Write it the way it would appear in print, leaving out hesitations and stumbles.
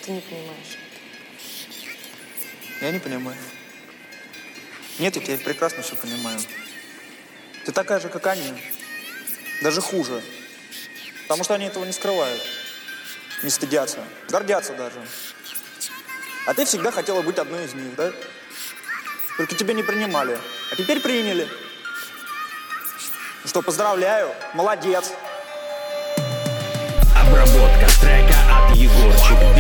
ты не понимаешь? Я не понимаю. Нет, я тебя прекрасно все понимаю. Ты такая же, как они. Даже хуже. Потому что они этого не скрывают. Не стыдятся. Гордятся даже. А ты всегда хотела быть одной из них, да? Только тебя не принимали. А теперь приняли. Ну что, поздравляю. Молодец. Обработка трека от Егорчик.